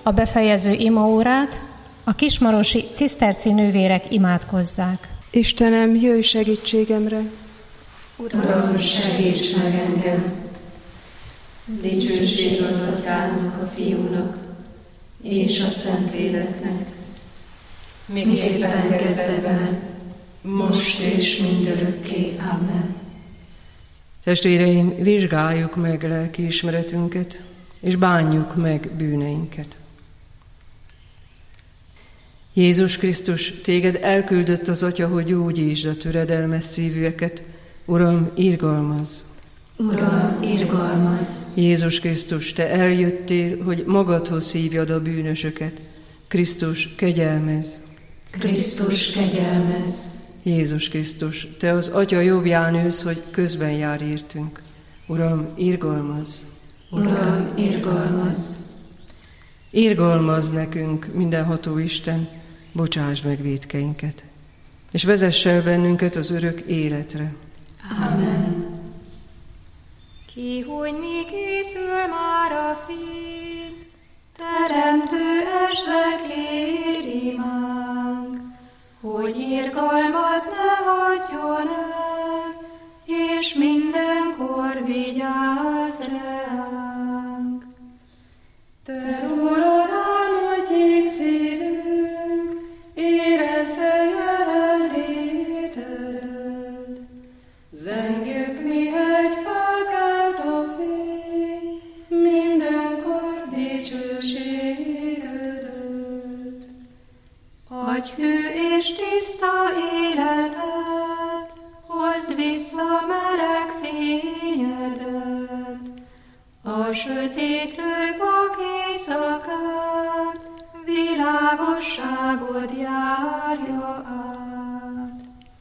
a befejező imaórát, a kismarosi ciszterci nővérek imádkozzák. Istenem, jöjj segítségemre! Uram, segíts meg engem! Dicsőség az Atyának, a Fiúnak és a Szentléleknek, miképpen kezdetben, most és mindörökké. Amen. Testvéreim, vizsgáljuk meg lelkiismeretünket, és bánjuk meg bűneinket. Jézus Krisztus, téged elküldött az Atya, hogy gyógyítsd a töredelmes szívűeket. Uram, irgalmazz! Uram, irgalmazz! Jézus Krisztus, te eljöttél, hogy magadhoz hívjad a bűnösöket. Krisztus, kegyelmezz! Krisztus, kegyelmezz! Jézus Krisztus, te az Atya jobbján ülsz, hogy közben jár értünk. Uram, irgalmazz! Uram, irgalmazz! Irgalmazz nekünk, mindenható Isten, bocsásd meg vétkeinket, és vezess el bennünket az örök életre. Amen. Ki, hogy mi készül már a fény, teremtő esve kér imánk, hogy irgalmat ne hagyjon el, és mindenkor vigyázz ránk. Te rólad álmodjék szívünk, érezze jelenlétedet. Zengjük mi egy felkelt a fény, mindenkor dicsőségedet. Adj hű és tiszta életet, hozd vissza meleg fényedet. A sötétlő vak éjszakát, világosságod járja át.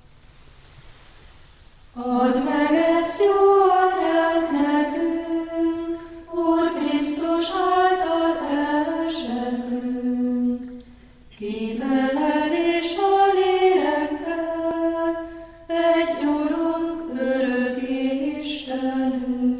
Add meg ezt jó atyánk nekünk, Úr Krisztus által elzseblünk. Ki veled és a lélekkel, egy Urunk, örök Istenünk.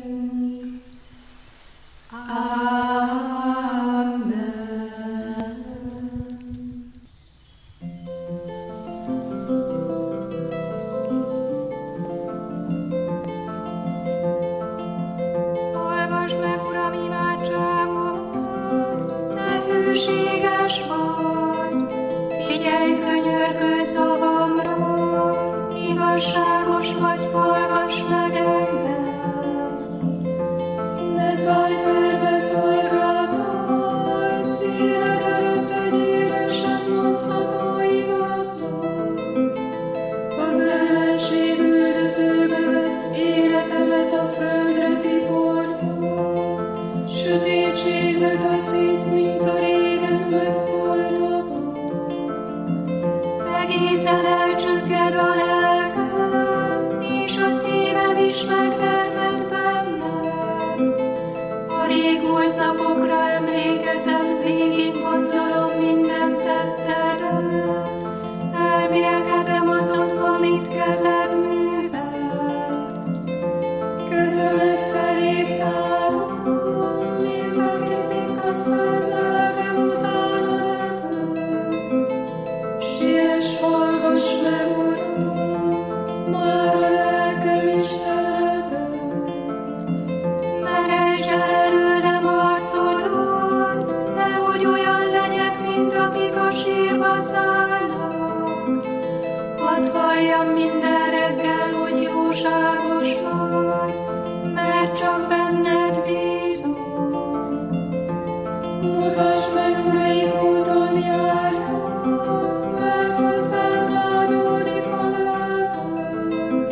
Igazságos vagy, hallgass meg engem. Ne szállj körbe szolgáltál, szíved előtt egy élő sem mondható igaznak. Az ellenség üldözőbe vett életemet a földre tiporja, sötétségbe taszít, mint a régen megholtakat. Egészen elcsökked a lelkem, és a szívem is megtermett bennem. A régmúlt napokra emlékezem, végig gondolom minden tettedet. Elmélkedem azon, amit kezed művel. Kezemet feléd tárom, mint aki szikkat föld, lelkem utána neked. Siess, hallgass meg, Uram, már a lelkem is telved. Ne rejtsd el előlem arcodat, nehogy olyan legyek, mint akik a sírba szállnak. Hadd halljam minden reggel, hogy jóságos vagy, mert csak benned bízom. Mutasd meg, melyik úton járjak, mert hozzád vágyódik a lelkem.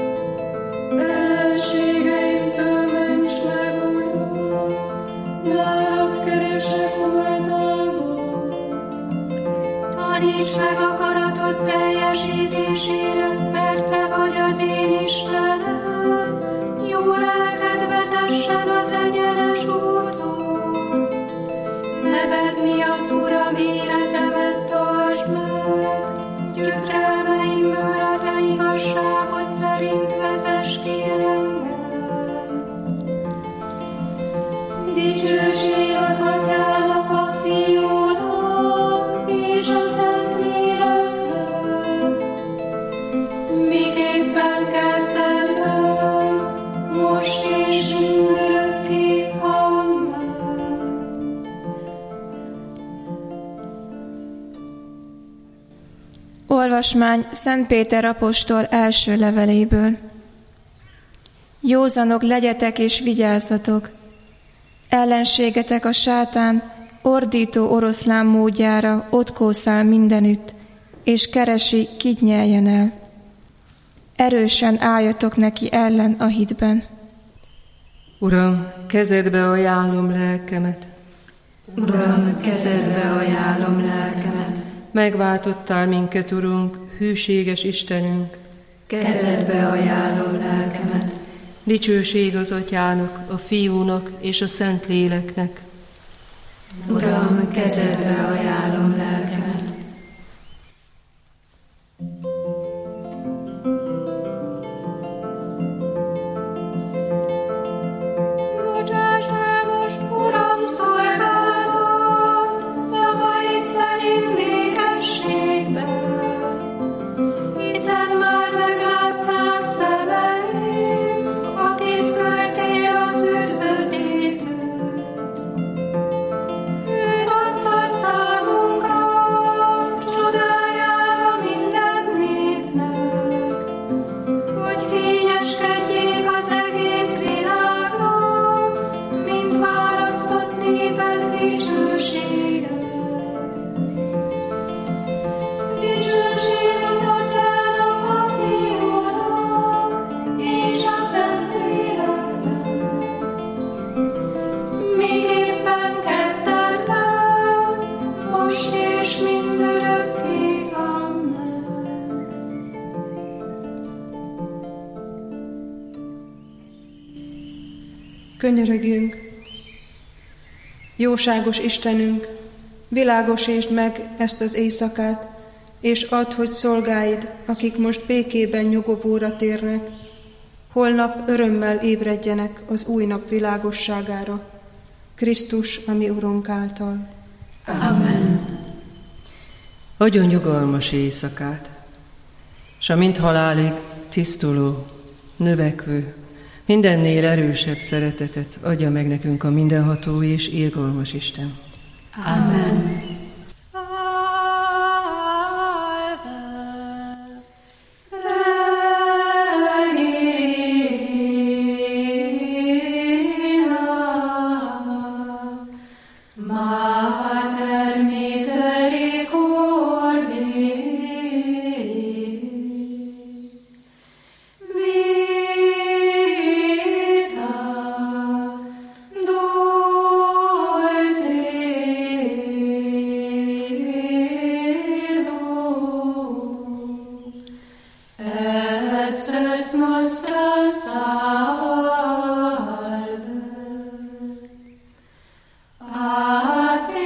Ellenségeimtől ments meg, Uram, nálad keresek oltalmat. Taníts meg akaratod teljesítésére, mert te vagy az én Istenem. Jó lelked vezessen az egyenes úton. Neved miatt, Uram, életemet tartsd meg. Gyötrelmeimből a te igazságod szerint vezess ki engem. Dicsőség az Atyának, a Fiúnak Olvasmány Szent Péter apostol első leveléből. Józanok legyetek és vigyázzatok! Ellenségetek a sátán ordító oroszlán módjára ott kószál mindenütt, és keresi, kit nyeljen el. Erősen álljatok neki ellen a hitben. Uram, kezedbe ajánlom lelkemet. Uram, kezedbe ajánlom lelkemet. Megváltottál minket, Urunk, hűséges Istenünk. Kezedbe ajánlom lelkemet. Dicsőség az Atyának, a Fiúnak és a Szentléleknek. Uram, kezedbe ajánlom lelkemet. Bocsáss el most, Uram, szolgálatot, szavaid szerint békességben, hiszen már meglátták szemeim, akit küldtél az üdvözítőt. Őt adtad számunkra, csodájára minden népnek, hogy fényeskedjék az egész világnak, mint választott néped dicsősége. Dicsőség az Atyának, a Fiúnak és a Szentléleknek, miképpen kezdetben, most és mindörökké. Amen. Könyörögjünk! Jóságos Istenünk, világosítsd meg ezt az éjszakát, és add, hogy szolgáid, akik most békében nyugovóra térnek, holnap örömmel ébredjenek az új nap világosságára, Krisztus, a mi Urunk által. Amen. Adjon nyugalmas éjszakát, s a mint halálig tisztuló, növekvő, mindennél erősebb szeretetet adja meg nekünk a mindenható és irgalmas Isten. Amen. A te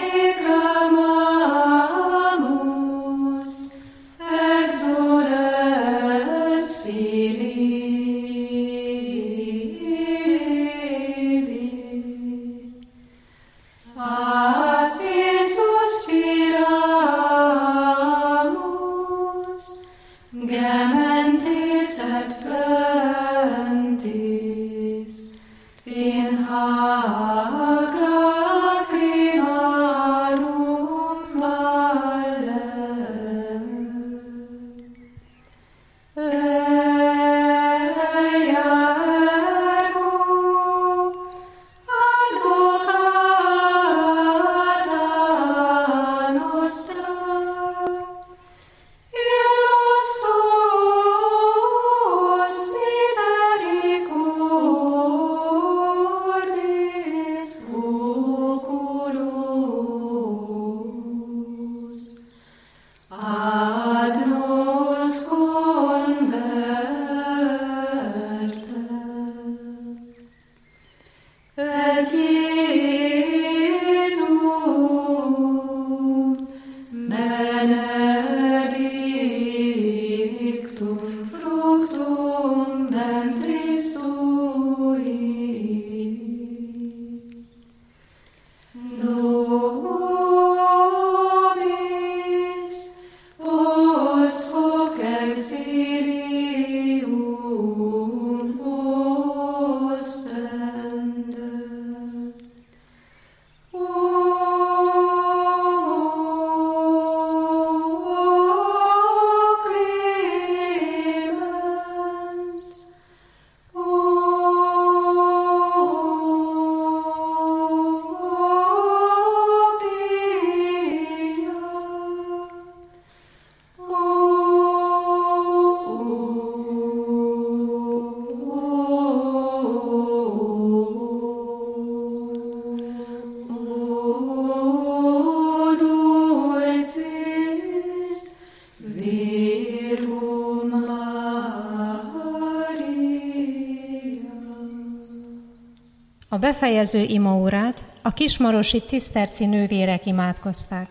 A befejező imaórát a kismarosi ciszterci nővérek imádkozták.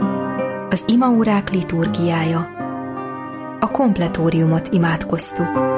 Az imaórák liturgiája. A kompletóriumot imádkoztuk.